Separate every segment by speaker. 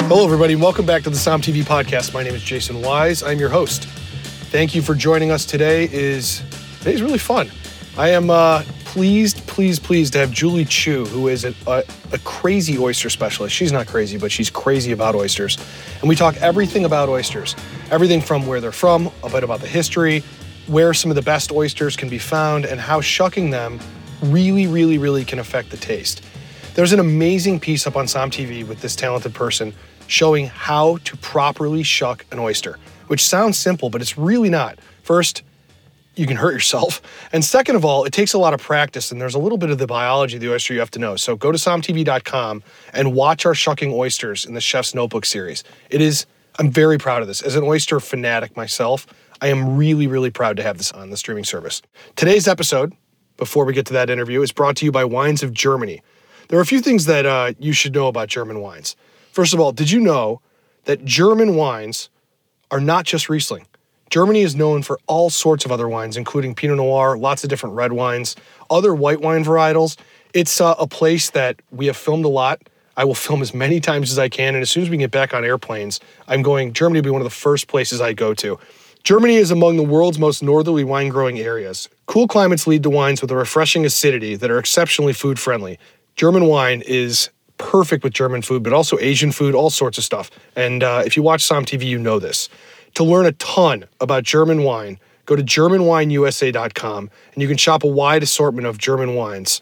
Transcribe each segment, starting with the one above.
Speaker 1: Hello, everybody. Welcome back to the SOM TV podcast. My name is Jason Wise. I'm your host. Thank you for joining us today. Today's really fun. I am pleased to have Julie Chu, who is a crazy oyster specialist. She's not crazy, but she's crazy about oysters. And we talk everything about oysters. Everything from where they're from, a bit about the history, where some of the best oysters can be found, and how shucking them really can affect the taste. There's an amazing piece up on SOM TV with this talented person showing how to properly shuck an oyster, which sounds simple, but it's really not. First, you can hurt yourself. And second of all, it takes a lot of practice, and there's a little bit of the biology of the oyster you have to know. So go to SOMTV.com and watch our Shucking Oysters in the Chef's Notebook series. I'm very proud of this. As an oyster fanatic myself, I am really proud to have this on the streaming service. Today's episode, before we get to that interview, is brought to you by Wines of Germany. There are a few things that you should know about German wines. First of all, did you know that German wines are not just Riesling? Germany is known for all sorts of other wines, including Pinot Noir, lots of different red wines, other white wine varietals. It's a place that we have filmed a lot. I will film as many times as I can, and as soon as we get back on airplanes, Germany will be one of the first places I go to. Germany is among the world's most northerly wine-growing areas. Cool climates lead to wines with a refreshing acidity that are exceptionally food-friendly. German wine is perfect with German food, but also Asian food, all sorts of stuff. And if you watch SOM TV, you know this. To learn a ton about German wine, go to GermanWineUSA.com, and you can shop a wide assortment of German wines.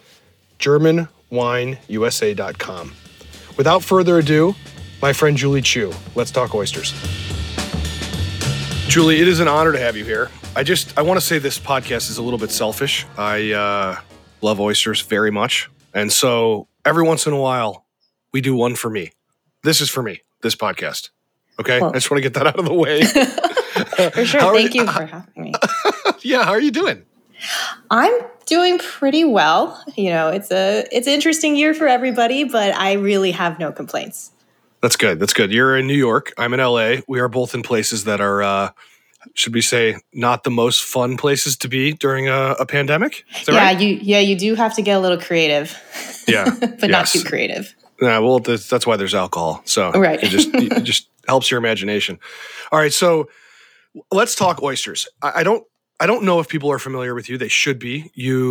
Speaker 1: GermanWineUSA.com. Without further ado, my friend Julie Chu. Let's talk oysters. Julie, it is an honor to have you here. I want to say this podcast is a little bit selfish. I love oysters very much. And so every once in a while, we do one for me. This is for me, this podcast. Okay? Well, I just want to get that out of the way.
Speaker 2: For sure. Thank you for having me.
Speaker 1: Yeah, how are you doing?
Speaker 2: I'm doing pretty well. You know, it's an interesting year for everybody, but I really have no complaints.
Speaker 1: That's good. You're in New York. I'm in LA. We are both in places that are, should we say, not the most fun places to be during a pandemic? Is that right?
Speaker 2: You do have to get a little creative.
Speaker 1: Yeah.
Speaker 2: But not too creative.
Speaker 1: Yeah, well, that's why there's alcohol. So
Speaker 2: right.
Speaker 1: it just helps your imagination. All right, so let's talk oysters. I don't know if people are familiar with you. They should be.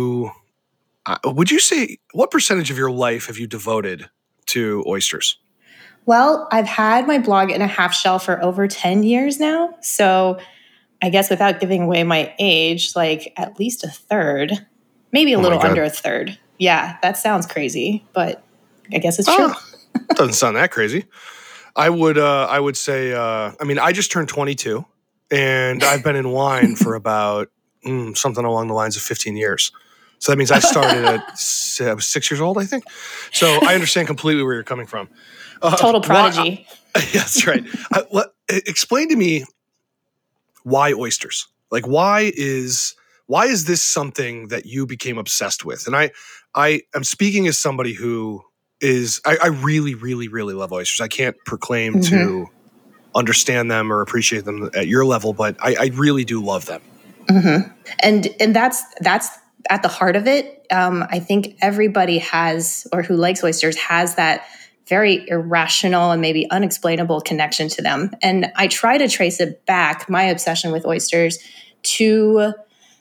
Speaker 1: Would you say, what percentage of your life have you devoted to oysters?
Speaker 2: Well, I've had my blog in a half shell for over 10 years now. So I guess without giving away my age, like at least a third, maybe a little under a third. Yeah, that sounds crazy, but I guess it's true.
Speaker 1: Doesn't sound that crazy. I would say, I just turned 22 and I've been in wine for about something along the lines of 15 years. So that means I started I was 6 years old, I think. So I understand completely where you're coming from.
Speaker 2: Total prodigy.
Speaker 1: That's right. Explain to me why oysters? Like, why is this something that you became obsessed with? And I am speaking as somebody who is, I really love oysters. I can't proclaim to understand them or appreciate them at your level, but I really do love them.
Speaker 2: Mm-hmm. And that's at the heart of it. I think everybody has, or who likes oysters, has that very irrational and maybe unexplainable connection to them. And I try to trace it back, my obsession with oysters, to,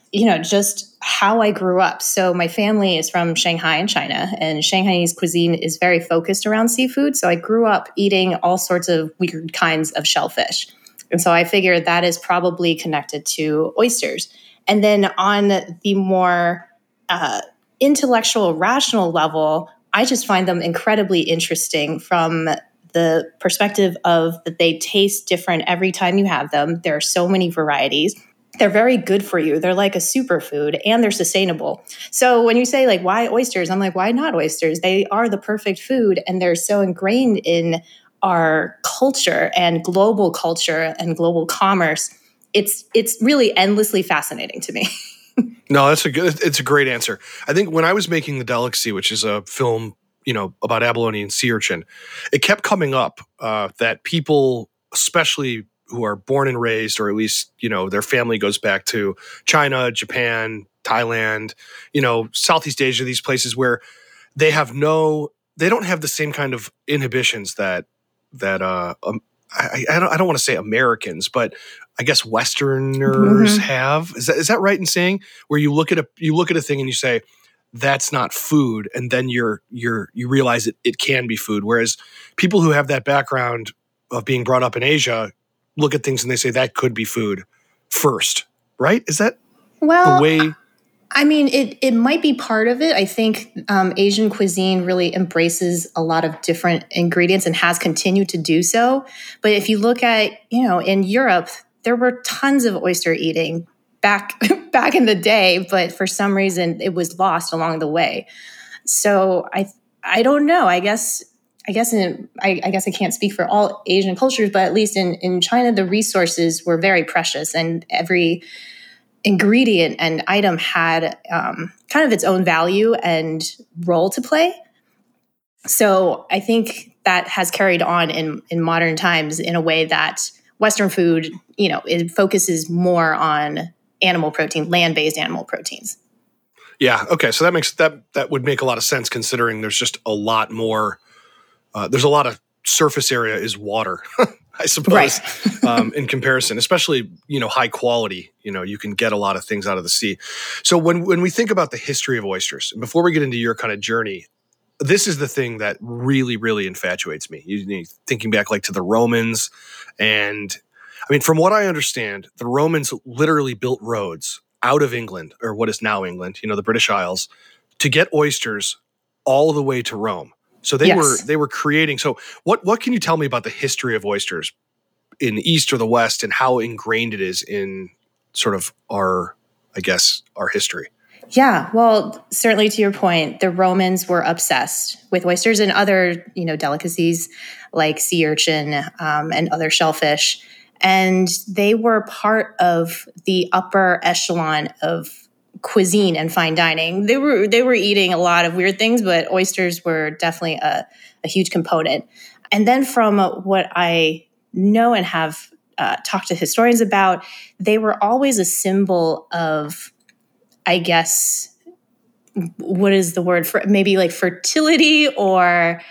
Speaker 2: just how I grew up. So my family is from Shanghai in China, and Shanghainese cuisine is very focused around seafood. So I grew up eating all sorts of weird kinds of shellfish. And so I figured that is probably connected to oysters. And then on the more intellectual, rational level, I just find them incredibly interesting from the perspective of that they taste different every time you have them. There are so many varieties. They're very good for you. They're like a superfood and they're sustainable. So when you say like, why oysters? I'm like, why not oysters? They are the perfect food and they're so ingrained in our culture and global commerce. It's really endlessly fascinating to me.
Speaker 1: No, it's a great answer. I think when I was making The Delicacy, which is a film, about abalone and sea urchin, it kept coming up that people, especially who are born and raised, or at least, their family goes back to China, Japan, Thailand, Southeast Asia, these places where they don't have the same kind of inhibitions that that I don't want to say Americans, but I guess Westerners have. Is that right in saying, where you look at a thing and you say that's not food, and then you realize it can be food, whereas people who have that background of being brought up in Asia look at things and they say that could be food first, right? Is that the way?
Speaker 2: I mean, it might be part of it. I think Asian cuisine really embraces a lot of different ingredients and has continued to do so. But if you look at, in Europe, there were tons of oyster eating back in the day, but for some reason it was lost along the way. So I don't know. I guess I can't speak for all Asian cultures, but at least in China, the resources were very precious, and every ingredient and item had kind of its own value and role to play. So I think that has carried on in modern times in a way that Western food, it focuses more on animal protein, land-based animal proteins.
Speaker 1: Yeah. Okay. So that would make a lot of sense, considering there's just a lot more. There's a lot of surface area is water, I suppose, right. In comparison, especially, high quality, you can get a lot of things out of the sea. So when we think about the history of oysters, before we get into your kind of journey, this is the thing that really, really infatuates me. Thinking back like to the Romans, and I mean, from what I understand, the Romans literally built roads out of England, or what is now England, the British Isles, to get oysters all the way to Rome. So they were creating. So what can you tell me about the history of oysters in the East or the West, and how ingrained it is in sort of our history?
Speaker 2: Yeah, well, certainly to your point, the Romans were obsessed with oysters and other, delicacies like sea urchin and other shellfish. And they were part of the upper echelon of cuisine and fine dining. They were eating a lot of weird things, but oysters were definitely a huge component. And then from what I know and have talked to historians about, they were always a symbol of, I guess, what is the word for, maybe like fertility, or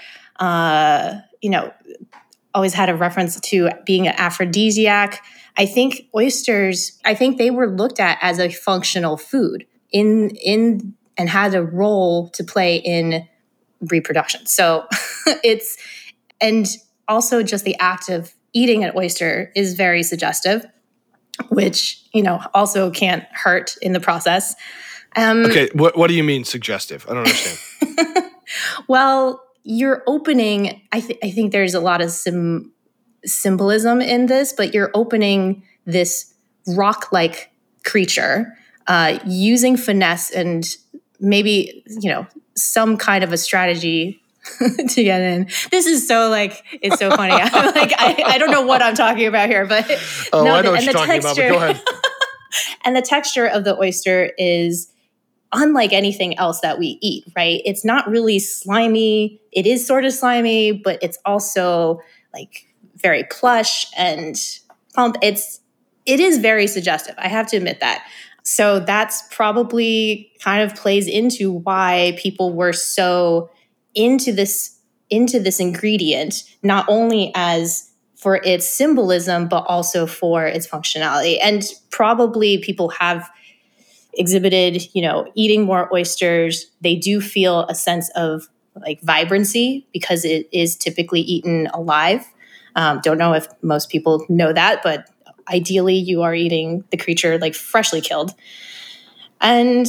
Speaker 2: always had a reference to being an aphrodisiac. I think they were looked at as a functional food in and had a role to play in reproduction. So and also just the act of eating an oyster is very suggestive, which, also can't hurt in the process.
Speaker 1: Okay. What do you mean suggestive? I don't understand.
Speaker 2: Well, you're opening, I think there's a lot of symbolism in this, but you're opening this rock-like creature using finesse and maybe, some kind of a strategy to get in. This is so it's so funny. I don't know what I'm talking about here, but
Speaker 1: I know what you're talking about, but go ahead.
Speaker 2: And the texture of the oyster is unlike anything else that we eat, right? It's not really slimy. It is sort of slimy, but it's also very plush and plump. It is very suggestive. I have to admit that. So that's probably kind of plays into why people were so into this ingredient, not only as for its symbolism, but also for its functionality. And probably people have exhibited, eating more oysters. They do feel a sense of vibrancy because it is typically eaten alive. Don't know if most people know that, but ideally you are eating the creature freshly killed. And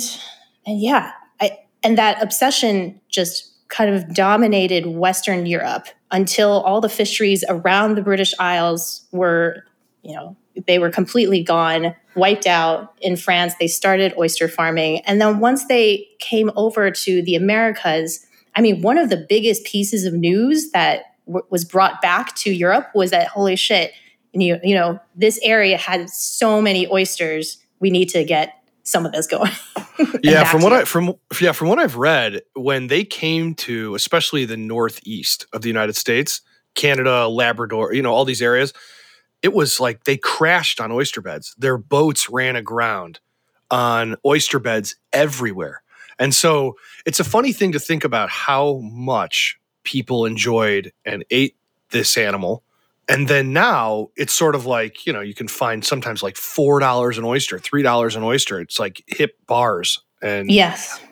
Speaker 2: that obsession just kind of dominated Western Europe until all the fisheries around the British Isles were, they were completely gone, wiped out. In France, they started oyster farming. And then once they came over to the Americas, one of the biggest pieces of news that was brought back to Europe was that, holy shit, this area had so many oysters. We need to get some of this going.
Speaker 1: Yeah, from what I've read, when they came to especially the northeast of the United States, Canada, Labrador, all these areas, it was like they crashed on oyster beds. Their boats ran aground on oyster beds everywhere. And so it's a funny thing to think about how much people enjoyed and ate this animal. And then now it's sort of like, you can find sometimes like $4 an oyster, $3 an oyster. It's like hip bars. And
Speaker 2: Yes.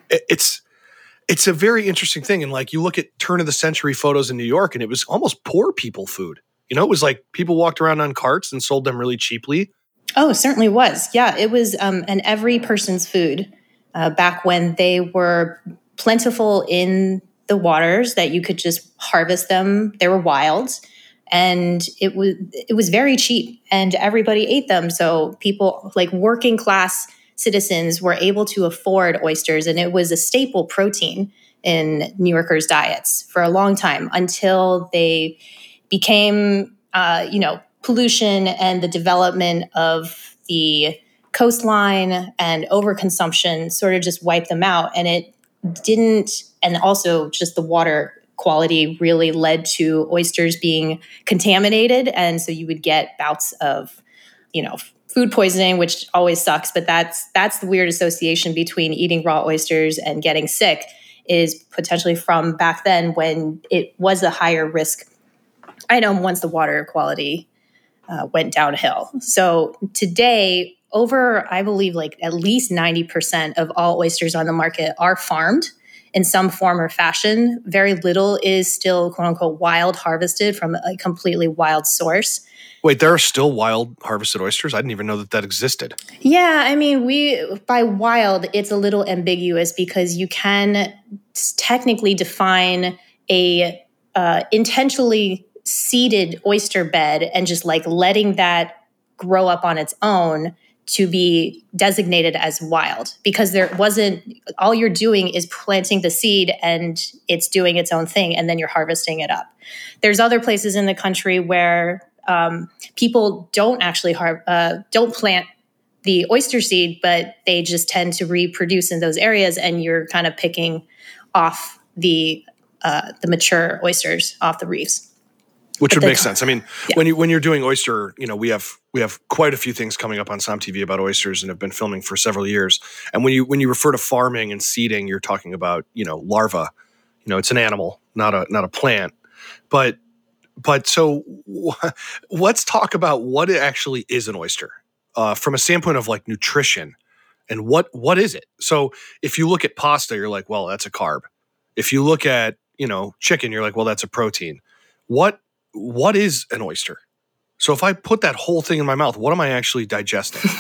Speaker 1: it's a very interesting thing. And like you look at turn of the century photos in New York and it was almost poor people food. It was like people walked around on carts and sold them really cheaply.
Speaker 2: Oh, it certainly was. Yeah, it was an every person's food back when they were plentiful in the waters that you could just harvest them. They were wild. And it was very cheap and everybody ate them. So people like working class citizens were able to afford oysters, and it was a staple protein in New Yorkers' diets for a long time until they became, pollution and the development of the coastline and overconsumption sort of just wiped them out. And it didn't, and also just the water quality really led to oysters being contaminated. And so you would get bouts of, food poisoning, which always sucks. But that's the weird association between eating raw oysters and getting sick, is potentially from back then when it was a higher risk item once the water quality went downhill. So today, over, I believe, like at least 90% of all oysters on the market are farmed in some form or fashion. Very little is still, quote unquote, wild harvested from a completely wild source.
Speaker 1: Wait, there are still wild harvested oysters? I didn't even know that existed.
Speaker 2: Yeah, I mean, by wild, it's a little ambiguous because you can technically define a intentionally seeded oyster bed and just like letting that grow up on its own to be designated as wild, because there wasn't, all you're doing is planting the seed and it's doing its own thing and then you're harvesting it up. There's other places in the country where people don't actually don't plant the oyster seed, but they just tend to reproduce in those areas, and you're kind of picking off the mature oysters off the reefs.
Speaker 1: Which would make sense. I mean, yeah. when you're doing oyster, we have quite a few things coming up on Som TV about oysters and have been filming for several years. And when you refer to farming and seeding, you're talking about larva. It's an animal, not a plant. But so let's talk about what it actually is an oyster from a standpoint of like nutrition and what is it. So if you look at pasta, you're like, well, that's a carb. If you look at chicken, you're like, well, that's a protein. What is an oyster? So if I put that whole thing in my mouth, what am I actually digesting?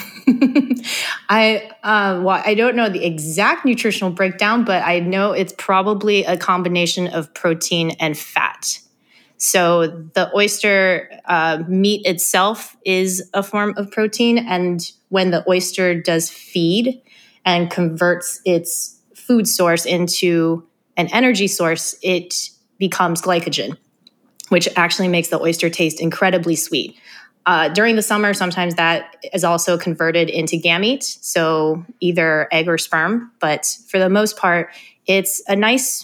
Speaker 2: I don't know the exact nutritional breakdown, but I know it's probably a combination of protein and fat. So the oyster meat itself is a form of protein. And when the oyster does feed and converts its food source into an energy source, it becomes glycogen, which actually makes the oyster taste incredibly sweet. During the summer, sometimes that is also converted into gamete, so either egg or sperm. But for the most part, it's a nice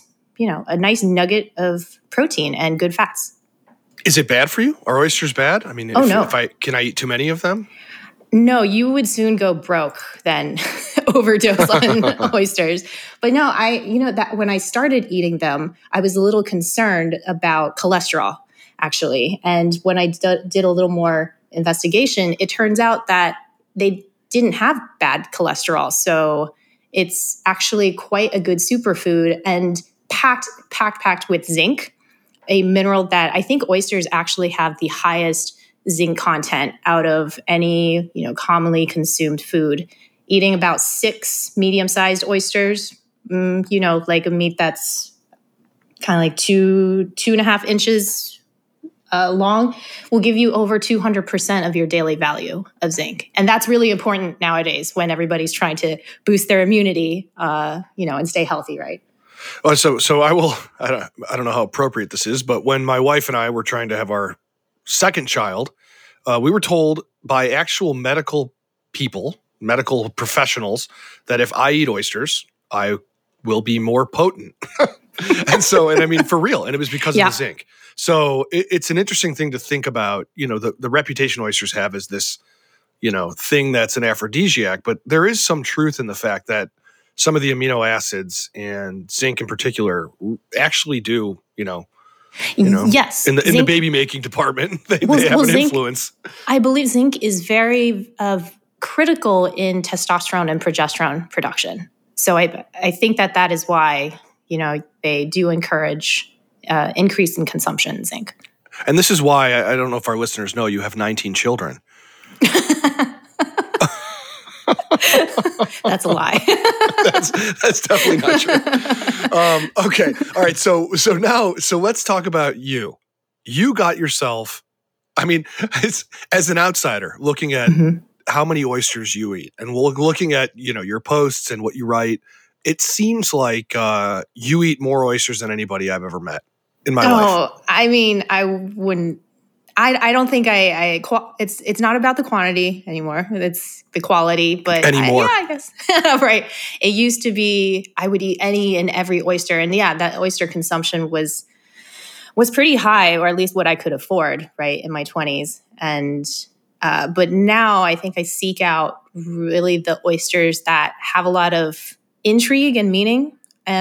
Speaker 2: nugget of protein and good fats.
Speaker 1: Is it bad for you? Are oysters bad? I mean,
Speaker 2: no.
Speaker 1: Can I eat too many of them?
Speaker 2: No, you would soon go broke then, overdose on oysters. But no, that when I started eating them, I was a little concerned about cholesterol, actually. And when I did a little more investigation, it turns out that they didn't have bad cholesterol. So it's actually quite a good superfood and packed with zinc, a mineral that I think oysters actually have the highest zinc content out of any, commonly consumed food. Eating about 6 medium-sized oysters, like a meat that's kind of like 2.5 inches long, will give you over 200% of your daily value of zinc. And that's really important nowadays when everybody's trying to boost their immunity, and stay healthy, right?
Speaker 1: Oh, so I don't know how appropriate this is, but when my wife and I were trying to have our second child, we were told by actual medical professionals, that if I eat oysters, I will be more potent. and I mean, for real. And it was because of the zinc. So it's an interesting thing to think about. The reputation oysters have is this, thing that's an aphrodisiac, but there is some truth in the fact that some of the amino acids and zinc in particular actually do,
Speaker 2: Yes.
Speaker 1: In the baby making department, they have an
Speaker 2: zinc,
Speaker 1: influence.
Speaker 2: I believe zinc is very critical in testosterone and progesterone production. So I think that is why, they do encourage increase in consumption in zinc.
Speaker 1: And this is why, I don't know if our listeners know, you have 19 children.
Speaker 2: That's a lie.
Speaker 1: that's definitely not true. Okay. All right. So let's talk about you. You got yourself, as an outsider looking at how many oysters you eat and looking at, your posts and what you write, it seems like you eat more oysters than anybody I've ever met in my life.
Speaker 2: I wouldn't. I don't think it's not about the quantity anymore. It's the quality, but
Speaker 1: anymore.
Speaker 2: I guess. Right. It used to be, I would eat any and every oyster. And that oyster consumption was pretty high, or at least what I could afford, right, in my 20s. And, but now I think I seek out really the oysters that have a lot of intrigue and meaning.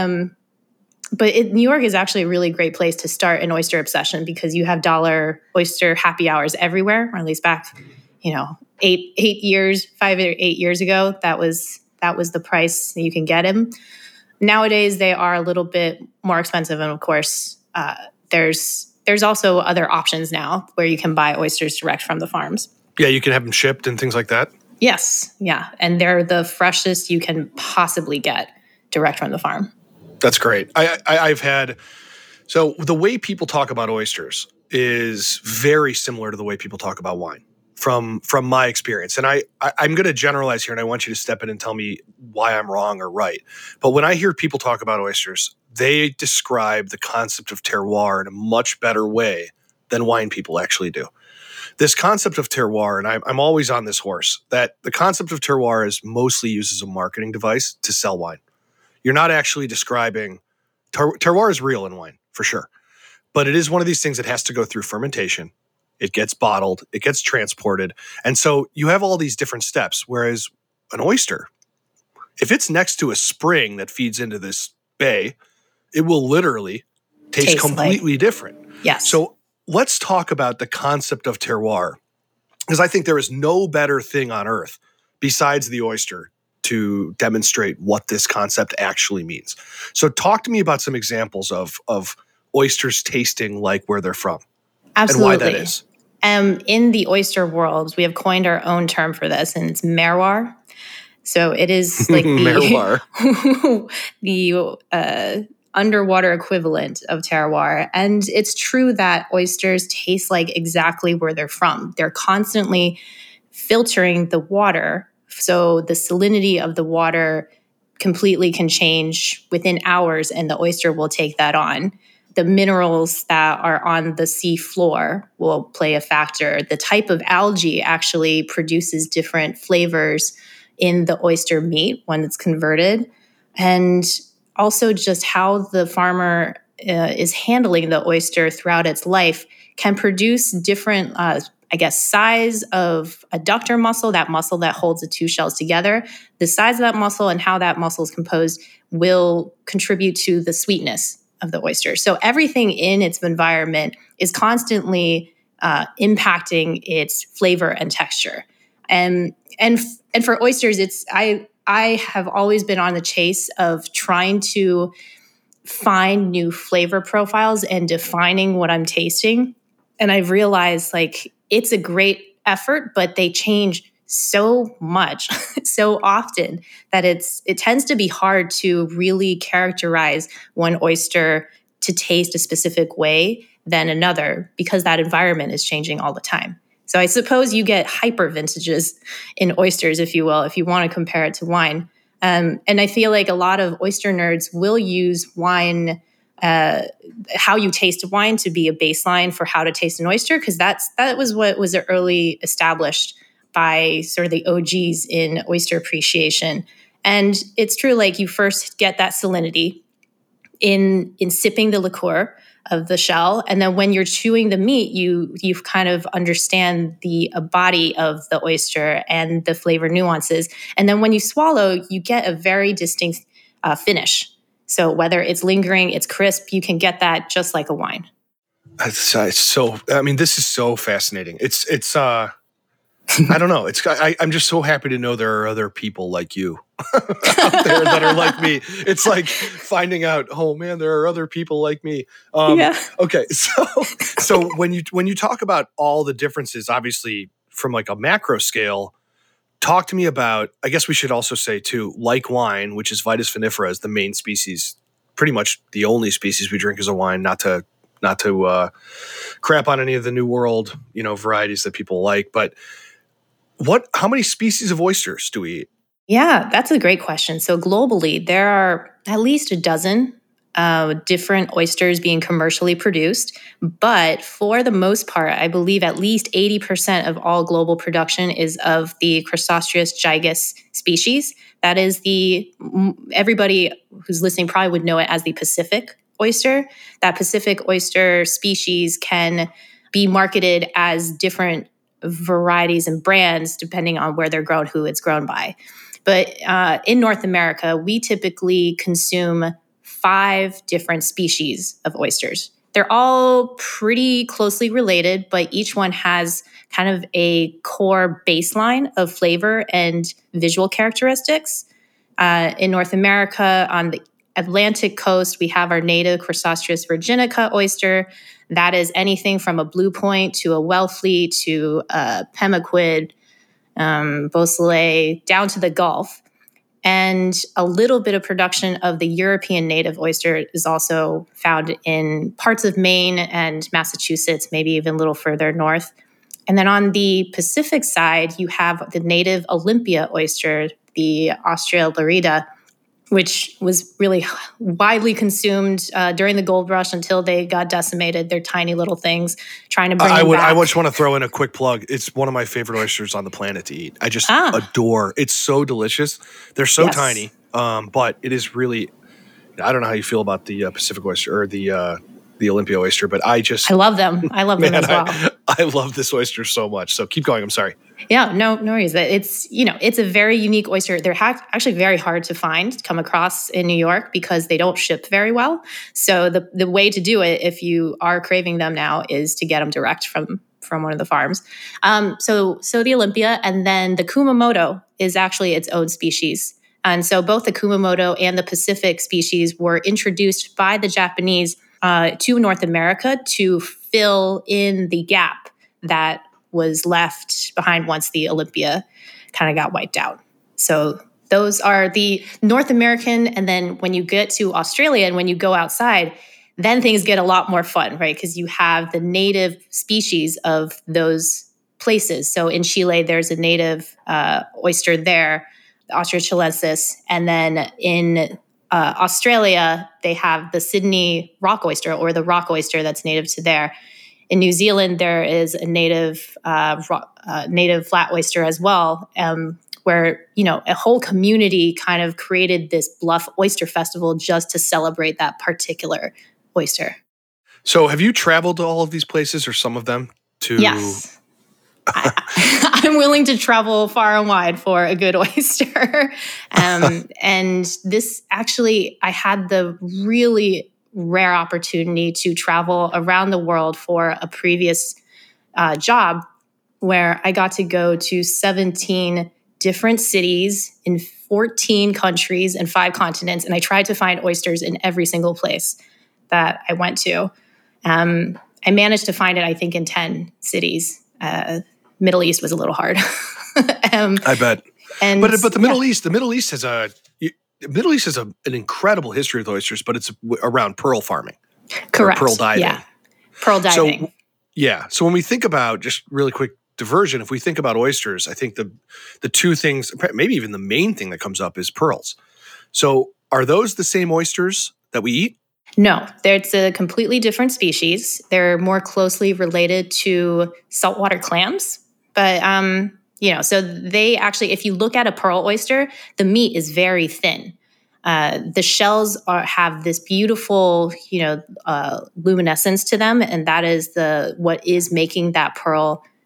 Speaker 2: But New York is actually a really great place to start an oyster obsession because you have dollar oyster happy hours everywhere, or at least back, 5 or 8 years ago, that was the price that you can get them. Nowadays, they are a little bit more expensive. And of course, there's also other options now where you can buy oysters direct from the farms. Yeah,
Speaker 1: you can have them shipped and things like that.
Speaker 2: Yes. Yeah. And they're the freshest you can possibly get direct from the farm.
Speaker 1: That's great. I've had, so the way people talk about oysters is very similar to the way people talk about wine from my experience. And I'm going to generalize here, and I want you to step in and tell me why I'm wrong or right. But when I hear people talk about oysters, they describe the concept of terroir in a much better way than wine people actually do. This concept of terroir, and I'm always on this horse, that the concept of terroir is mostly used as a marketing device to sell wine. You're not actually describing, terroir is real in wine, for sure. But it is one of these things that has to go through fermentation. It gets bottled, it gets transported. And so you have all these different steps. Whereas an oyster, if it's next to a spring that feeds into this bay, it will literally taste completely different.
Speaker 2: Yes.
Speaker 1: So let's talk about the concept of terroir, because I think there is no better thing on earth besides the oyster to demonstrate what this concept actually means. So talk to me about some examples of oysters tasting like where they're from.
Speaker 2: Absolutely.
Speaker 1: And why that is.
Speaker 2: In the oyster world, we have coined our own term for this, and it's merroir. So it is like the underwater equivalent of terroir. And it's true that oysters taste like exactly where they're from. They're constantly filtering the water. So the salinity of the water completely can change within hours, and the oyster will take that on. The minerals that are on the sea floor will play a factor. The type of algae actually produces different flavors in the oyster meat when it's converted. And also just how the farmer is handling the oyster throughout its life can produce different size of adductor muscle, that muscle that holds the two shells together. The size of that muscle and how that muscle is composed will contribute to the sweetness of the oyster. So everything in its environment is constantly impacting its flavor and texture. And for oysters, I have always been on the chase of trying to find new flavor profiles and defining what I'm tasting. And I've realized it's a great effort, but they change so much, so often that it tends to be hard to really characterize one oyster to taste a specific way than another because that environment is changing all the time. So I suppose you get hyper vintages in oysters, if you will, if you want to compare it to wine. And I feel like a lot of oyster nerds will use wine, how you taste wine, to be a baseline for how to taste an oyster, because that was what was early established by sort of the OGs in oyster appreciation. And it's true, you first get that salinity in sipping the liqueur of the shell. And then when you're chewing the meat, you kind of understand the body of the oyster and the flavor nuances. And then when you swallow, you get a very distinct finish. So whether it's lingering, it's crisp, you can get that just like a wine.
Speaker 1: It's so. I mean, this is so fascinating. It's. I don't know. I'm just so happy to know there are other people like you out there that are like me. It's like finding out, oh man, there are other people like me.
Speaker 2: Yeah.
Speaker 1: Okay, so when you talk about all the differences, obviously from like a macro scale, talk to me about. I guess we should also say too, like wine, which is Vitis vinifera, is the main species. Pretty much the only species we drink is a wine. Not to crap on any of the New World varieties that people like, but how many species of oysters do we eat?
Speaker 2: Yeah, that's a great question. So globally, there are at least a dozen different oysters being commercially produced. But for the most part, I believe at least 80% of all global production is of the Chrysosteris gigas species. That is everybody who's listening probably would know it as the Pacific oyster. That Pacific oyster species can be marketed as different varieties and brands depending on where they're grown, who it's grown by. But in North America, we typically consume 5 different species of oysters. They're all pretty closely related, but each one has kind of a core baseline of flavor and visual characteristics. In North America, on the Atlantic coast, we have our native Chrysosteris virginica oyster. That is anything from a Blue Point to a Wellfleet to a Pemaquid, Beausoleil, down to the Gulf. And a little bit of production of the European native oyster is also found in parts of Maine and Massachusetts, maybe even a little further north. And then on the Pacific side, you have the native Olympia oyster, the Ostrea lorida, which was really widely consumed during the gold rush until they got decimated. They're tiny little things trying to bring them back.
Speaker 1: I just want to throw in a quick plug. It's one of my favorite oysters on the planet to eat. I just adore. It's so delicious. They're so tiny, but it is really. I don't know how you feel about the Pacific oyster or the Olympia oyster, but I
Speaker 2: love them. I love them as well.
Speaker 1: I love this oyster so much. So keep going. I'm sorry.
Speaker 2: Yeah, no worries. It's a very unique oyster. They're actually very hard to come across in New York because they don't ship very well. So the way to do it, if you are craving them now, is to get them direct from one of the farms. So the Olympia, and then the Kumamoto is actually its own species. And so both the Kumamoto and the Pacific species were introduced by the Japanese to North America to fill in the gap that was left behind once the Olympia kind of got wiped out. So those are the North American. And then when you get to Australia and when you go outside, then things get a lot more fun, right? Because you have the native species of those places. So in Chile, there's a native oyster there, the Ostrea chilensis. And then in Australia, they have the Sydney rock oyster, or the rock oyster that's native to there. In New Zealand, there is a native flat oyster as well, where a whole community kind of created this Bluff Oyster Festival just to celebrate that particular oyster.
Speaker 1: So, have you traveled to all of these places, or some of them?
Speaker 2: Yes. I'm willing to travel far and wide for a good oyster. And this actually, I had the really rare opportunity to travel around the world for a previous job where I got to go to 17 different cities in 14 countries and 5 continents. And I tried to find oysters in every single place that I went to. I managed to find it, I think, in 10 cities. Middle East was a little hard.
Speaker 1: I bet. But the Middle East, has an incredible history with oysters, but it's around pearl farming.
Speaker 2: Correct.
Speaker 1: Pearl diving.
Speaker 2: Yeah. Pearl diving.
Speaker 1: So when we think about, just really quick diversion, if we think about oysters, I think the two things, maybe even the main thing that comes up is pearls. So are those the same oysters that we eat?
Speaker 2: No, it's a completely different species. They're more closely related to saltwater clams. But, so they actually, if you look at a pearl oyster, the meat is very thin. The shells have this beautiful, luminescence to them. And that is what is making that pearl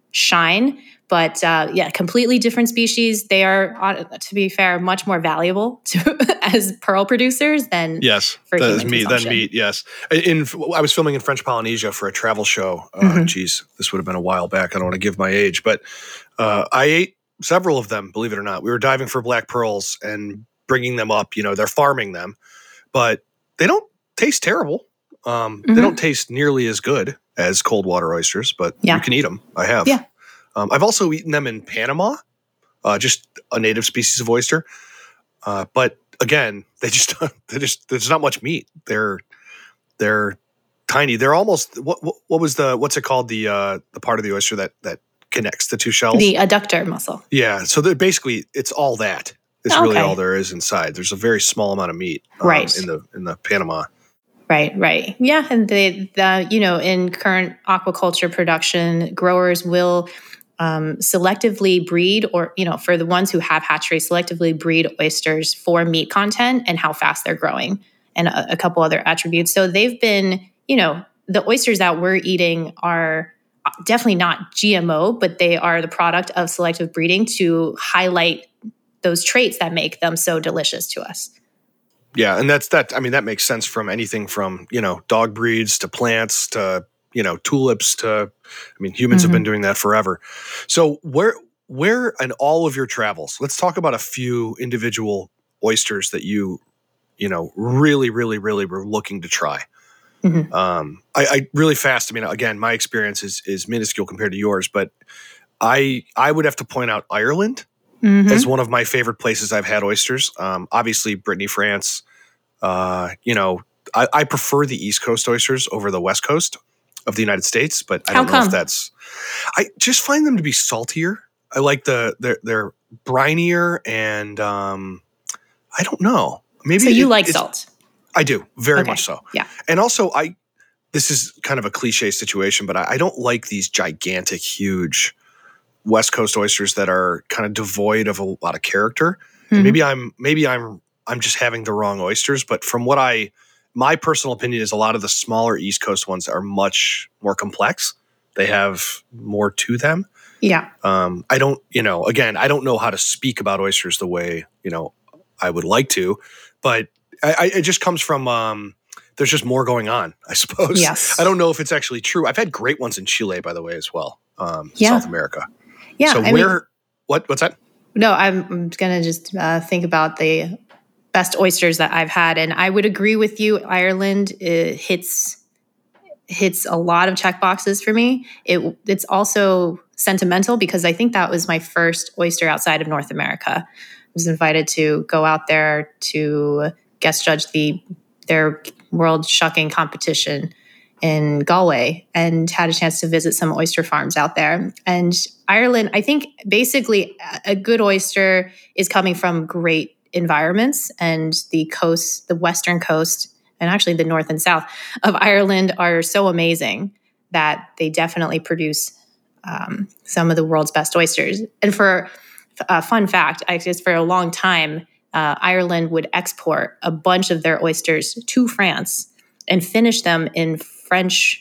Speaker 2: shine. But yeah, completely different species. They are, to be fair, much more valuable as pearl producers than for human consumption.
Speaker 1: Meat. Yes, I was filming in French Polynesia for a travel show. Geez, this would have been a while back. I don't want to give my age, but I ate several of them. Believe it or not, we were diving for black pearls and bringing them up. They're farming them, but they don't taste terrible. They don't taste nearly as good as cold water oysters, but you can eat them. I have.
Speaker 2: Yeah.
Speaker 1: I've also eaten them in Panama, just a native species of oyster. But again, there's not much meat. They're tiny. They're almost what's it called? The part of the oyster that connects the two shells.
Speaker 2: The adductor muscle.
Speaker 1: Yeah. So basically, it's all that. It's really all there is inside. There's a very small amount of meat, in the Panama.
Speaker 2: Right. Yeah, and in current aquaculture production, growers will selectively breed, or for the ones who have hatcheries, selectively breed oysters for meat content and how fast they're growing, and a couple other attributes. So they've been, the oysters that we're eating are definitely not GMO, but they are the product of selective breeding to highlight those traits that make them so delicious to us.
Speaker 1: Yeah, and that makes sense from anything from, dog breeds to plants to, tulips to, humans have been doing that forever. So where in all of your travels, let's talk about a few individual oysters that you really, really, really were looking to try. I really fast. Again, my experience is minuscule compared to yours, but I would have to point out Ireland as one of my favorite places I've had oysters. Obviously, Brittany, France. I prefer the East Coast oysters over the West Coast of the United States, but I don't know if that's. I just find them to be saltier. I like they're brinier, and I don't know. Maybe
Speaker 2: so you like salt.
Speaker 1: I do very much so.
Speaker 2: Yeah,
Speaker 1: and also this is kind of a cliche situation, but I don't like these gigantic, huge West Coast oysters that are kind of devoid of a lot of character. And maybe I'm just having the wrong oysters, but from my personal opinion is a lot of the smaller East Coast ones are much more complex. They have more to them.
Speaker 2: Yeah.
Speaker 1: I don't know how to speak about oysters the way, I would like to, but it just comes from, there's just more going on, I suppose.
Speaker 2: Yes.
Speaker 1: I don't know if it's actually true. I've had great ones in Chile, by the way, as well. South America.
Speaker 2: Yeah.
Speaker 1: So what's that?
Speaker 2: No, I'm going to just think about the best oysters that I've had. And I would agree with you. Ireland hits a lot of check boxes for me. It's also sentimental because I think that was my first oyster outside of North America. I was invited to go out there to guest judge their world shucking competition in Galway and had a chance to visit some oyster farms out there. And Ireland, I think basically a good oyster is coming from great environments, and the western coast, and actually the north and south of Ireland are so amazing that they definitely produce some of the world's best oysters. And for a fun fact, I guess for a long time, Ireland would export a bunch of their oysters to France and finish them in French,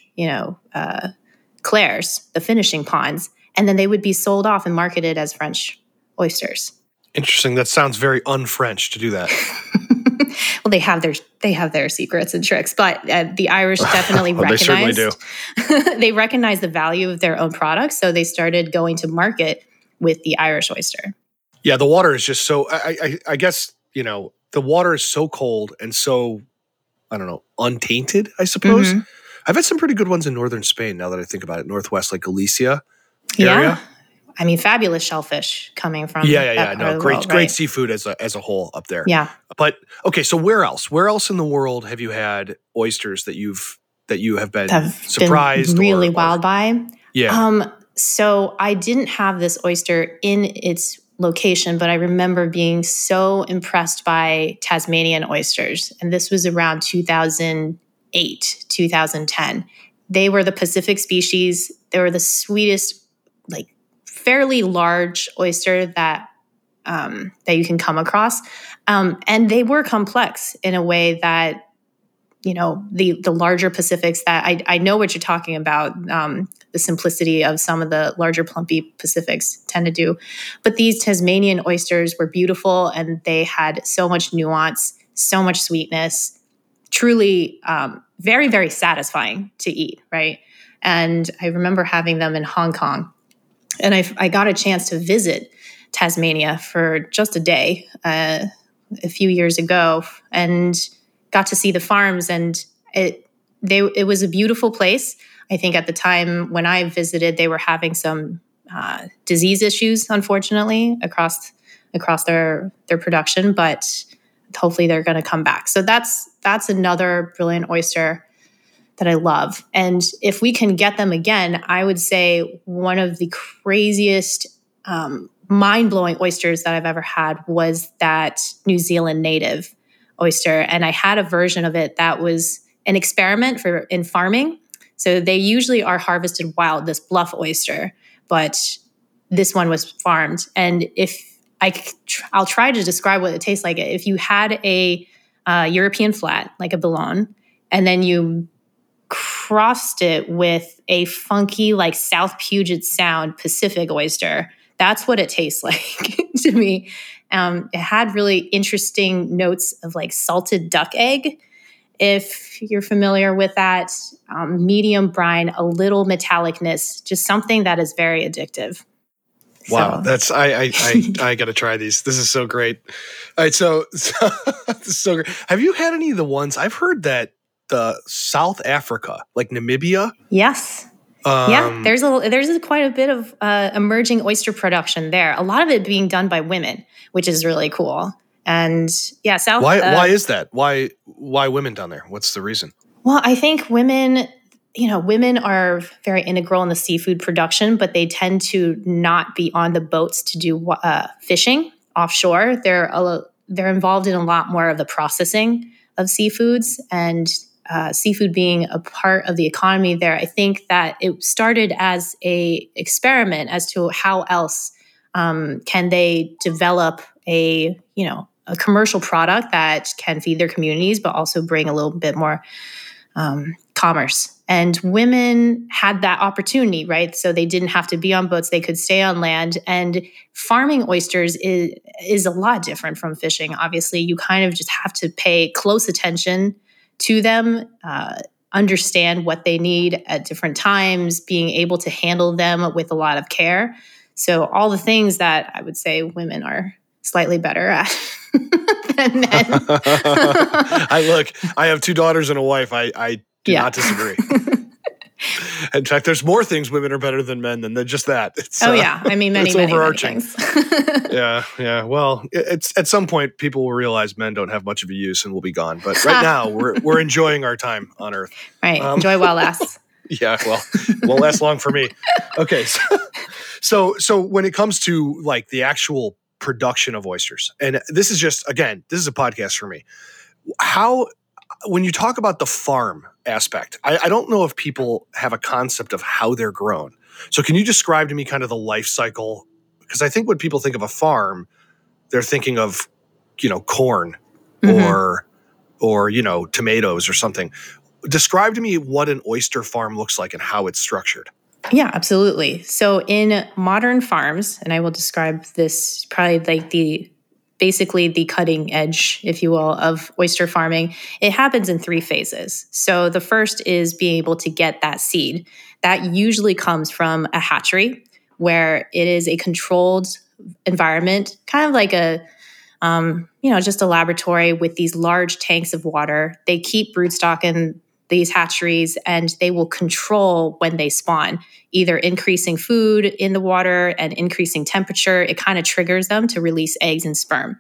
Speaker 2: clairs, the finishing ponds, and then they would be sold off and marketed as French oysters. Interesting.
Speaker 1: That sounds very un-French to do that.
Speaker 2: Well, they have their secrets and tricks, but the Irish definitely recognized.
Speaker 1: They certainly do.
Speaker 2: They recognize the value of their own products, so they started going to market with the Irish oyster.
Speaker 1: Yeah, the water is just so. I guess the water is so cold and so, I don't know, untainted, I suppose. I've had some pretty good ones in northern Spain. Now that I think about it, northwest, like Galicia area.
Speaker 2: Yeah. Fabulous shellfish coming from
Speaker 1: great seafood as a whole up there.
Speaker 2: Yeah.
Speaker 1: But okay, so where else in the world have you had oysters that you have been surprised,
Speaker 2: really wowed by?
Speaker 1: Yeah.
Speaker 2: So I didn't have this oyster in its location, but I remember being so impressed by Tasmanian oysters, and this was around 2008, 2010. They were the Pacific species. They were the sweetest, like fairly large oyster that you can come across. And they were complex in a way that, the larger Pacifics that I know what you're talking about. the simplicity of some of the larger plumpy Pacifics tend to do. But these Tasmanian oysters were beautiful, and they had so much nuance, so much sweetness, truly very, very satisfying to eat, right? And I remember having them in Hong Kong. And I got a chance to visit Tasmania for just a day a few years ago and got to see the farms. And it was a beautiful place. I think at the time when I visited, they were having some disease issues, unfortunately, across their production, but hopefully they're going to come back. So that's another brilliant oyster that I love. And if we can get them again, I would say one of the craziest, mind-blowing oysters that I've ever had was that New Zealand native oyster. And I had a version of it that was an experiment in farming. So they usually are harvested wild, this bluff oyster, but this one was farmed. And I'll try to describe what it tastes like. If you had a European flat, like a Boulogne, and then you crossed it with a funky, like South Puget Sound Pacific oyster, that's what it tastes like to me. It had really interesting notes of like salted duck egg, if you're familiar with that, medium brine, a little metallicness, just something that is very addictive.
Speaker 1: Wow, that's I got to try these. This is so great. All right, so this is so great. Have you had any of the ones I've heard that the South Africa, like Namibia?
Speaker 2: Yes. Yeah, there's quite a bit of emerging oyster production there. A lot of it being done by women, which is really cool. And yeah,
Speaker 1: Why is that? Why women down there? What's the reason?
Speaker 2: Well, I think women are very integral in the seafood production, but they tend to not be on the boats to do fishing offshore. They're involved in a lot more of the processing of seafoods, and seafood being a part of the economy there. I think that it started as a experiment as to how else can they develop a commercial product that can feed their communities, but also bring a little bit more commerce. And women had that opportunity, right? So they didn't have to be on boats; they could stay on land. And farming oysters is a lot different from fishing. Obviously, you kind of just have to pay close attention to them, understand what they need at different times, being able to handle them with a lot of care. So all the things that I would say women are slightly better at than men.
Speaker 1: I have 2 daughters and a wife. I do not disagree. In fact, there's more things women are better than men than just that.
Speaker 2: Many, it's overarching.
Speaker 1: Many yeah. Well, it's at some point people will realize men don't have much of a use and will be gone. But right now, we're enjoying our time on Earth.
Speaker 2: Right, enjoy while lasts.
Speaker 1: Yeah, well, won't last long for me. Okay, so when it comes to like the actual production of oysters, and this is a podcast for me. When you talk about the farm aspect, I don't know if people have a concept of how they're grown. So can you describe to me kind of the life cycle? Because I think when people think of a farm, they're thinking of, corn or tomatoes or something. Describe to me what an oyster farm looks like and how it's structured.
Speaker 2: Yeah, absolutely. So in modern farms, and I will describe this probably like basically the cutting edge, if you will, of oyster farming, it happens in 3 phases. So the first is being able to get that seed. That usually comes from a hatchery where it is a controlled environment, kind of like just a laboratory with these large tanks of water. They keep broodstock in these hatcheries, and they will control when they spawn, either increasing food in the water and increasing temperature. It kind of triggers them to release eggs and sperm.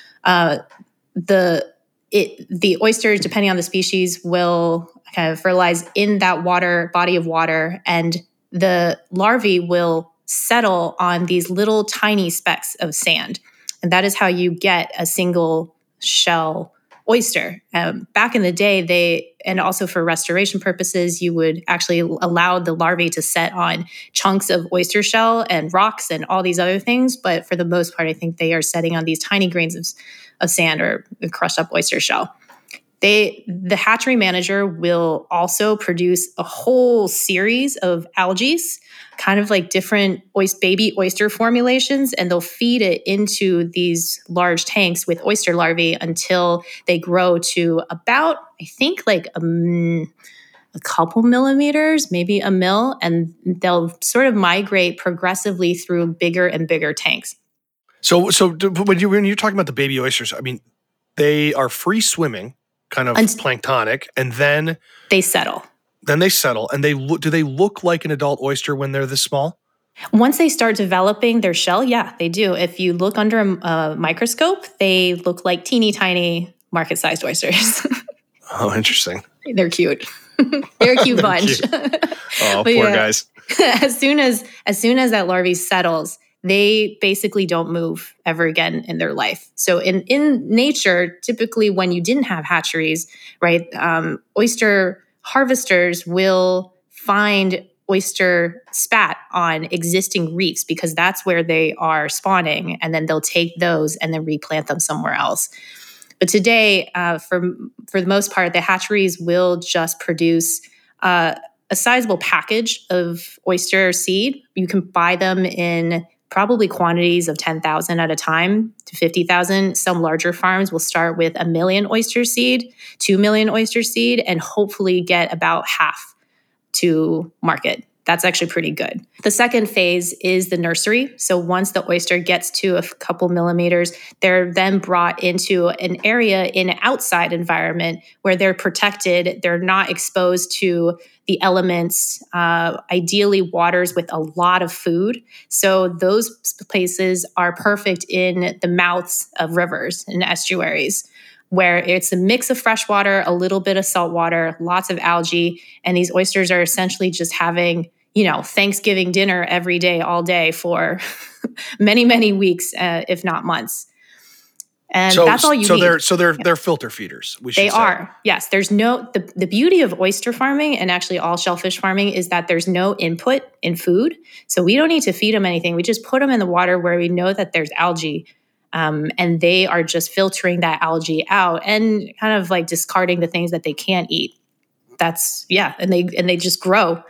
Speaker 2: The oysters, depending on the species, will kind of fertilize in that body of water, and the larvae will settle on these little tiny specks of sand. And that is how you get a single shell oyster. Back in the day, and also for restoration purposes, you would actually allow the larvae to set on chunks of oyster shell and rocks and all these other things. But for the most part, I think they are setting on these tiny grains of sand or crushed up oyster shell. The hatchery manager will also produce a whole series of algae, kind of like different baby oyster formulations, and they'll feed it into these large tanks with oyster larvae until they grow to about, I think, like a couple millimeters, maybe a mil, and they'll sort of migrate progressively through bigger and bigger tanks.
Speaker 1: So when you're talking about the baby oysters, I mean, they are free swimming, kind of planktonic, and then
Speaker 2: they settle.
Speaker 1: And do they look like an adult oyster when they're this small?
Speaker 2: Once they start developing their shell, yeah, they do. If you look under a microscope, they look like teeny tiny market-sized oysters.
Speaker 1: Oh, interesting.
Speaker 2: They're cute. They're a cute bunch.
Speaker 1: Oh, poor guys.
Speaker 2: As soon as that larvae settles, they basically don't move ever again in their life. So in nature, typically when you didn't have hatcheries, right, oyster harvesters will find oyster spat on existing reefs because that's where they are spawning, and then they'll take those and then replant them somewhere else. But today, for the most part, the hatcheries will just produce a sizable package of oyster seed. You can buy them in probably quantities of 10,000 at a time to 50,000. Some larger farms will start with 1 million oyster seed, 2 million oyster seed, and hopefully get about half to market. That's actually pretty good. The second phase is the nursery. So once the oyster gets to a couple millimeters, they're then brought into an area in an outside environment where they're protected. They're not exposed to the elements, ideally waters with a lot of food. So those places are perfect in the mouths of rivers and estuaries, where it's a mix of fresh water, a little bit of salt water, lots of algae, and these oysters are essentially just having, Thanksgiving dinner every day, all day for many, many weeks, if not months. And that's all you need.
Speaker 1: So they're filter feeders.
Speaker 2: They are. Yes. There's the beauty of oyster farming and actually all shellfish farming is that there's no input in food. So we don't need to feed them anything. We just put them in the water where we know that there's algae. And they are just filtering that algae out and kind of like discarding the things that they can't eat. And they just grow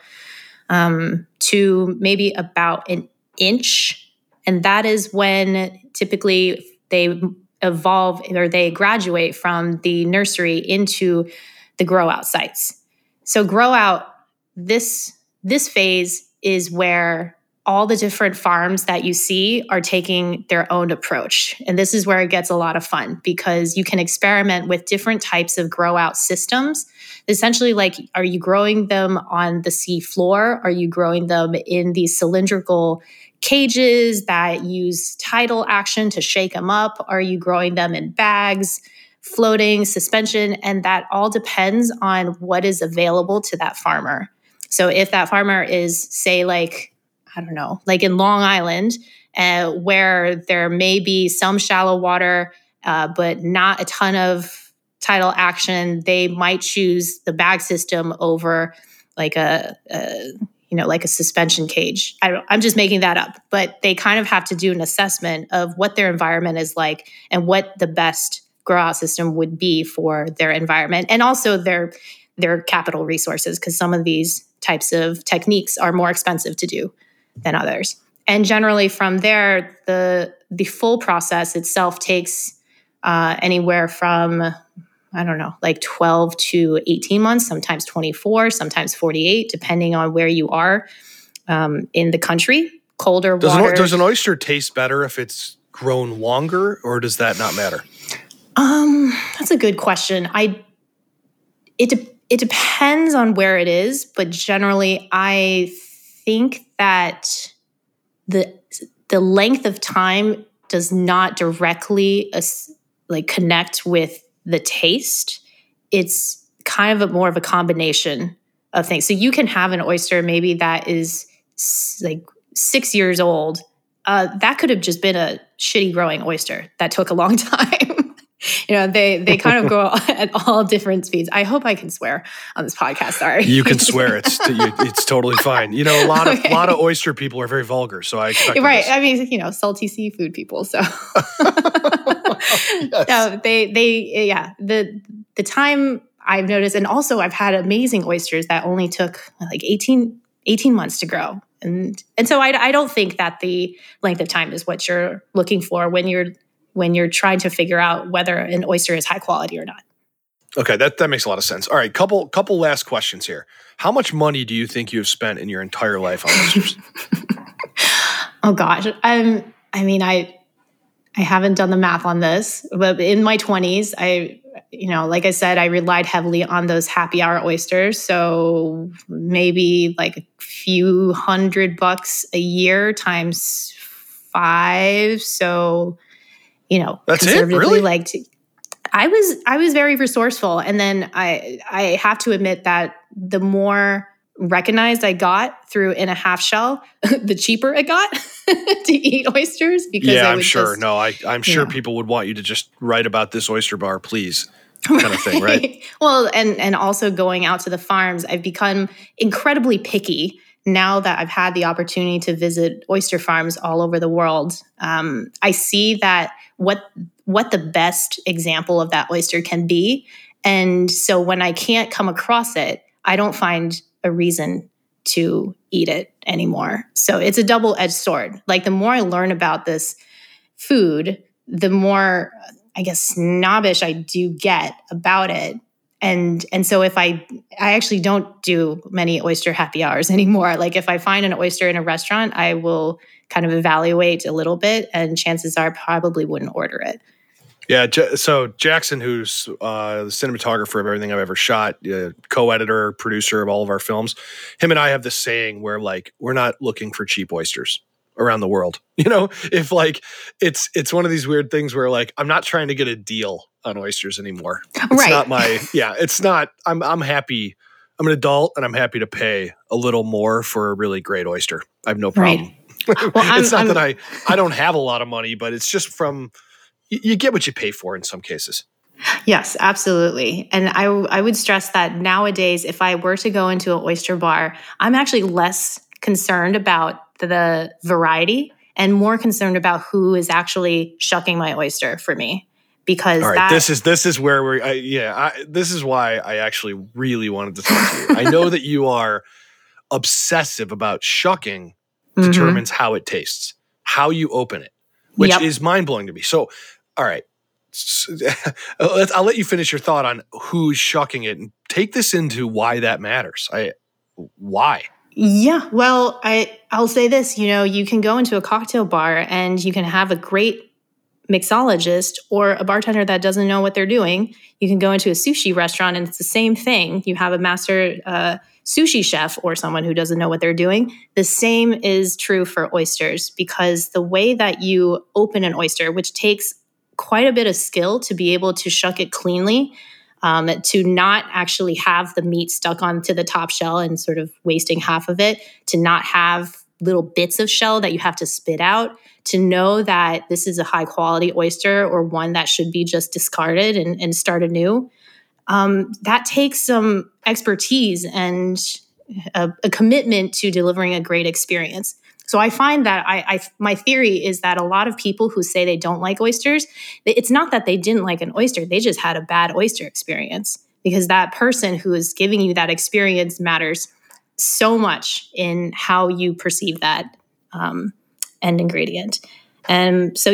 Speaker 2: to maybe about an inch. And that is when typically they evolve or they graduate from the nursery into the grow out sites. So grow out, this phase is where all the different farms that you see are taking their own approach. And this is where it gets a lot of fun because you can experiment with different types of grow out systems. Essentially, like, are you growing them on the sea floor? Are you growing them in these cylindrical cages that use tidal action to shake them up? Are you growing them in bags, floating, suspension? And that all depends on what is available to that farmer. So if that farmer is, say, like in Long Island, where there may be some shallow water, but not a ton of tidal action, they might choose the bag system over like a suspension cage. I'm just making that up, but they kind of have to do an assessment of what their environment is like and what the best grow out system would be for their environment and also their capital resources, because some of these types of techniques are more expensive to do than others. And generally from there, the full process itself takes anywhere from, 12 to 18 months, sometimes 24, sometimes 48, depending on where you are in the country. Colder water.
Speaker 1: Does an oyster taste better if it's grown longer, or does that not matter?
Speaker 2: That's a good question. It depends on where it is, but generally I think that the length of time does not directly connect with the taste. It's kind of more of a combination of things. So you can have an oyster maybe that is like 6 years old. That could have just been a shitty growing oyster that took a long time. They kind of grow at all different speeds. I hope I can swear on this podcast. Sorry.
Speaker 1: You can swear. It's totally fine. A lot of oyster people are very vulgar, so I expect
Speaker 2: right.
Speaker 1: This.
Speaker 2: I mean, salty seafood people. So
Speaker 1: yes.
Speaker 2: no, the the time I've noticed, and also I've had amazing oysters that only took like 18 months to grow. And so I don't think that the length of time is what you're looking for when you're trying to figure out whether an oyster is high quality or not.
Speaker 1: Okay, that makes a lot of sense. All right, couple last questions here. How much money do you think you have spent in your entire life on oysters?
Speaker 2: Oh gosh, I mean, I haven't done the math on this, but in my 20s, like I said, I relied heavily on those happy hour oysters. So maybe like a few $100 a year times 5. So,
Speaker 1: that's it. Really?
Speaker 2: I was very resourceful. And then I have to admit that the more recognized I got through In a Half Shell, the cheaper it got to eat oysters. Because
Speaker 1: I'm sure. I'm sure people would want you to just write about this oyster bar, please, kind of thing, right?
Speaker 2: Well, and also going out to the farms, I've become incredibly picky now that I've had the opportunity to visit oyster farms all over the world. I see that what the best example of that oyster can be. And so when I can't come across it, I don't find a reason to eat it anymore. So it's a double-edged sword. Like the more I learn about this food, the more, I guess, snobbish I do get about it. And so if I actually don't do many oyster happy hours anymore. Like if I find an oyster in a restaurant, I will kind of evaluate a little bit, and chances are I probably wouldn't order it.
Speaker 1: Yeah, so Jackson, who's the cinematographer of everything I've ever shot, co-editor, producer of all of our films, him and I have this saying where like we're not looking for cheap oysters around the world. If like it's one of these weird things where like I'm not trying to get a deal on oysters anymore. It's not my it's not. I'm happy. I'm an adult and I'm happy to pay a little more for a really great oyster. I have no problem.
Speaker 2: Right. Well,
Speaker 1: it's not that I don't have a lot of money, but it's just from. You get what you pay for in some cases.
Speaker 2: Yes, absolutely. And I would stress that nowadays, if I were to go into an oyster bar, I'm actually less concerned about the variety and more concerned about who is actually shucking my oyster for me. Because
Speaker 1: all right, this is where this is why I actually really wanted to talk to you. I know that you are obsessive about shucking determines how it tastes, how you open it, which is mind-blowing to me. So, all right, I'll let you finish your thought on who's shucking it and take this into why that matters. Why?
Speaker 2: Yeah, well, I'll say this, you can go into a cocktail bar and you can have a great mixologist or a bartender that doesn't know what they're doing. You can go into a sushi restaurant and it's the same thing. You have a master sushi chef or someone who doesn't know what they're doing. The same is true for oysters, because the way that you open an oyster, which takes quite a bit of skill to be able to shuck it cleanly, to not actually have the meat stuck onto the top shell and sort of wasting half of it, to not have little bits of shell that you have to spit out, to know that this is a high quality oyster or one that should be just discarded and start anew. That takes some expertise and a commitment to delivering a great experience. So I find that my theory is that a lot of people who say they don't like oysters, it's not that they didn't like an oyster, they just had a bad oyster experience, because that person who is giving you that experience matters so much in how you perceive that end ingredient. And so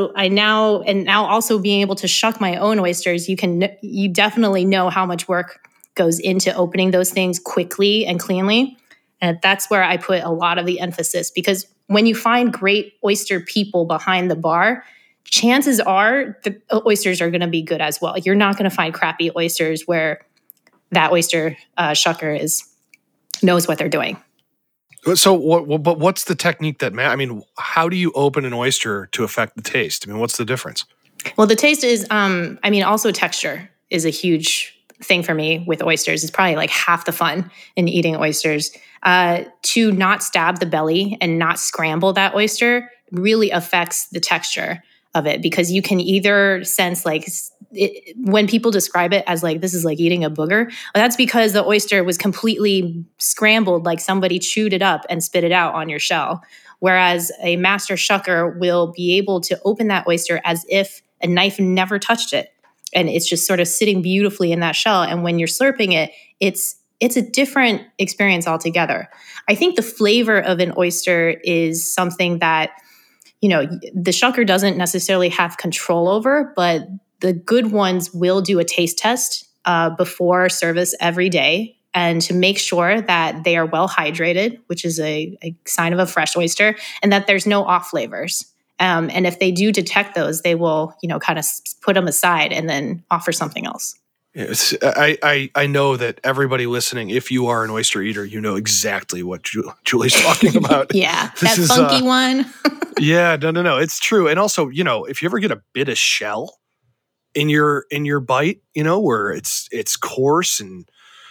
Speaker 2: now also being able to shuck my own oysters, you definitely know how much work goes into opening those things quickly and cleanly. And that's where I put a lot of the emphasis, because when you find great oyster people behind the bar, chances are the oysters are going to be good as well. You're not going to find crappy oysters where that oyster shucker knows what they're doing.
Speaker 1: So, what's the technique that how do you open an oyster to affect the taste? What's the difference?
Speaker 2: Well, the taste is, also texture is a huge thing for me with oysters. It's probably like half the fun in eating oysters. To not stab the belly and not scramble that oyster really affects the texture of it, because you can either sense when people describe it as like, this is like eating a booger, that's because the oyster was completely scrambled, like somebody chewed it up and spit it out on your shell. Whereas a master shucker will be able to open that oyster as if a knife never touched it. and it's just sort of sitting beautifully in that shell. And when you're slurping it, it's a different experience altogether. I think the flavor of an oyster is something that, the shunker doesn't necessarily have control over, but the good ones will do a taste test before service every day, and to make sure that they are well hydrated, which is a sign of a fresh oyster, and that there's no off flavors. And if they do detect those, they will, kind of put them aside and then offer something else.
Speaker 1: Yes, I know that everybody listening, if you are an oyster eater, you know exactly what Julie's talking about.
Speaker 2: Yeah, that funky one.
Speaker 1: Yeah, no, it's true. And also, if you ever get a bit of shell in your bite, where it's coarse and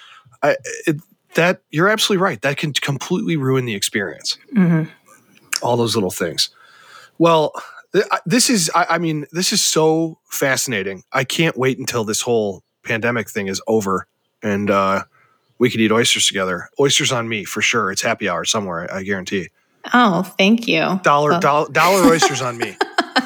Speaker 1: that you're absolutely right. That can completely ruin the experience.
Speaker 2: Mm-hmm.
Speaker 1: All those little things. Well, this is so fascinating. I can't wait until this whole pandemic thing is over and we could eat oysters together. Oysters on me for sure. It's happy hour somewhere, I guarantee.
Speaker 2: Oh, thank you.
Speaker 1: Dollar oysters on me.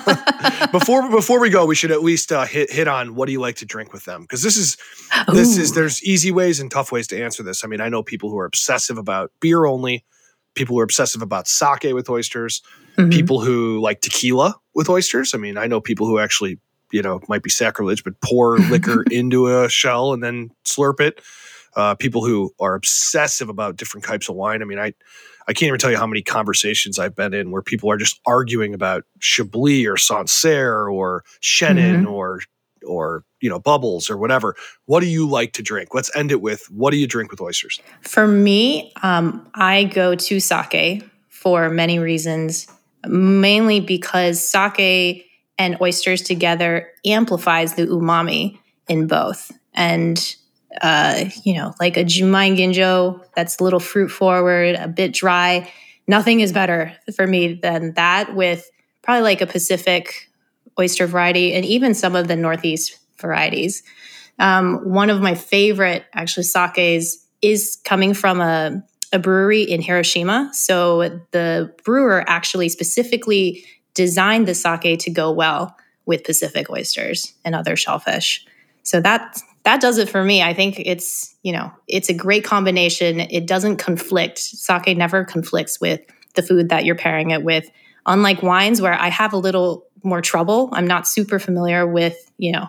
Speaker 1: Before we go, we should at least hit on what do you like to drink with them, because there's easy ways and tough ways to answer this. I mean, I know people who are obsessive about beer only, people who are obsessive about sake with oysters, people who like tequila with oysters. I mean, I know people who actually, might be sacrilege, but pour liquor into a shell and then slurp it. People who are obsessive about different types of wine. I mean, I can't even tell you how many conversations I've been in where people are just arguing about Chablis or Sancerre or Chenin or bubbles or whatever. What do you like to drink? Let's end it with, what do you drink with oysters?
Speaker 2: For me, I go to sake for many reasons, mainly because sake and oysters together amplifies the umami in both. And like a Junmai Ginjo that's a little fruit forward, a bit dry. Nothing is better for me than that, with probably like a Pacific oyster variety and even some of the Northeast varieties. One of my favorite actually sakes is coming from a brewery in Hiroshima. So the brewer actually specifically designed the sake to go well with Pacific oysters and other shellfish. So that does it for me. I think it's a great combination. It doesn't conflict. Sake never conflicts with the food that you're pairing it with. Unlike wines, where I have a little more trouble. I'm not super familiar with, all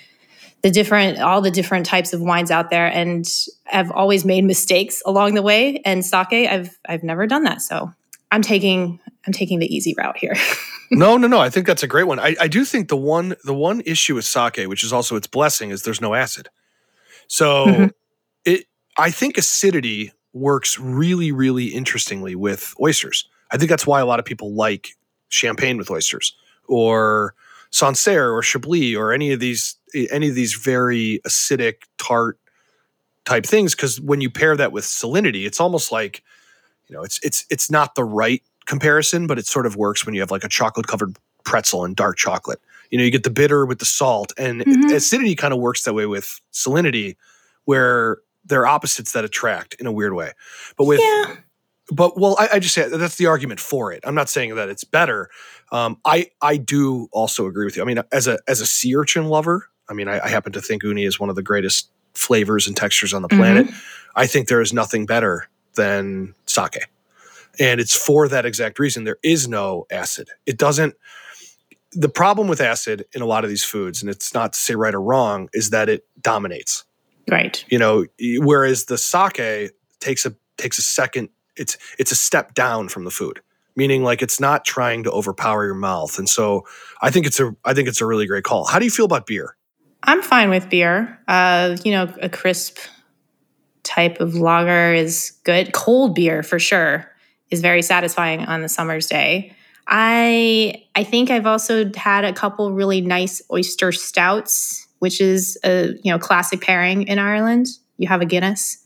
Speaker 2: the different types of wines out there, and I've always made mistakes along the way. And sake, I've never done that. So I'm taking the easy route here.
Speaker 1: No. I think that's a great one. I do think the one issue with sake, which is also its blessing, is there's no acid. So I think acidity works really, really interestingly with oysters. I think that's why a lot of people like champagne with oysters, or Sancerre or Chablis, or any of these very acidic, tart type things. Because when you pair that with salinity, it's almost like, it's not the right comparison, but it sort of works when you have like a chocolate covered pretzel and dark chocolate. You get the bitter with the salt, and acidity kind of works that way with salinity, where they're opposites that attract in a weird way. But I just say that's the argument for it. I'm not saying that it's better. I do also agree with you. I mean, as a sea urchin lover, I mean, I happen to think uni is one of the greatest flavors and textures on the planet. I think there is nothing better than sake. And it's for that exact reason. There is no acid. It doesn't. The problem with acid in a lot of these foods, and it's not to say right or wrong, is that it dominates.
Speaker 2: Right.
Speaker 1: Whereas the sake takes a second. It's a step down from the food, meaning like it's not trying to overpower your mouth. And so I think it's a really great call. How do you feel about beer?
Speaker 2: I'm fine with beer. A crisp type of lager is good. Cold beer for sure is very satisfying on the summer's day. I think I've also had a couple really nice oyster stouts, which is a classic pairing in Ireland. You have a Guinness,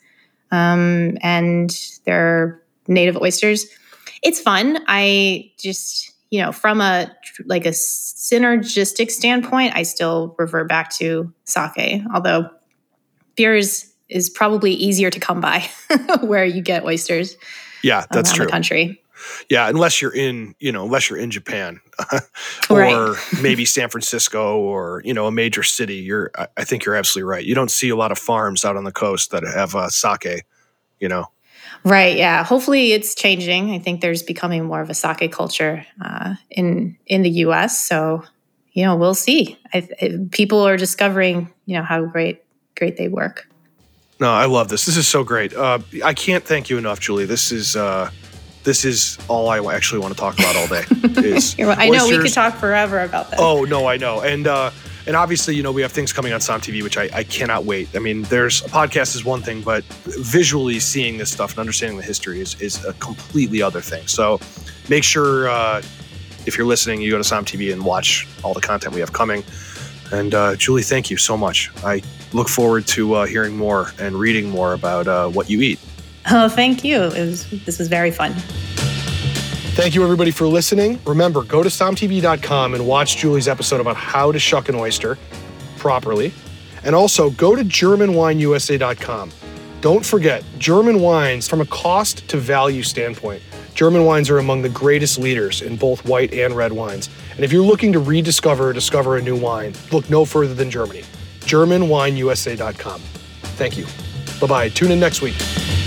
Speaker 2: and they're native oysters. It's fun. I just from a synergistic standpoint, I still revert back to sake. Although beer is probably easier to come by where you get oysters.
Speaker 1: Yeah, that's true.
Speaker 2: The country.
Speaker 1: Yeah, unless you're in Japan or
Speaker 2: Right.
Speaker 1: maybe San Francisco or, a major city. I think you're absolutely right. You don't see a lot of farms out on the coast that have sake,
Speaker 2: Right. Yeah. Hopefully it's changing. I think there's becoming more of a sake culture in the U.S. So, we'll see. People are discovering, how great they work.
Speaker 1: No, I love this. This is so great. I can't thank you enough, Julie. This is all I actually want to talk about all day.
Speaker 2: I know we could talk forever about that.
Speaker 1: Oh no, I know, and obviously, we have things coming on Som TV, which I cannot wait. I mean, there's a podcast is one thing, but visually seeing this stuff and understanding the history is a completely other thing. So make sure if you're listening, you go to Som TV and watch all the content we have coming. And Julie, thank you so much. I look forward to hearing more and reading more about what you eat.
Speaker 2: Oh, thank you. This was very fun.
Speaker 1: Thank you, everybody, for listening. Remember, go to SomTV.com and watch Julie's episode about how to shuck an oyster properly. And also, go to GermanWineUSA.com. Don't forget, German wines, from a cost to value standpoint, German wines are among the greatest leaders in both white and red wines. And if you're looking to rediscover or discover a new wine, look no further than Germany. GermanWineUSA.com. Thank you. Bye-bye. Tune in next week.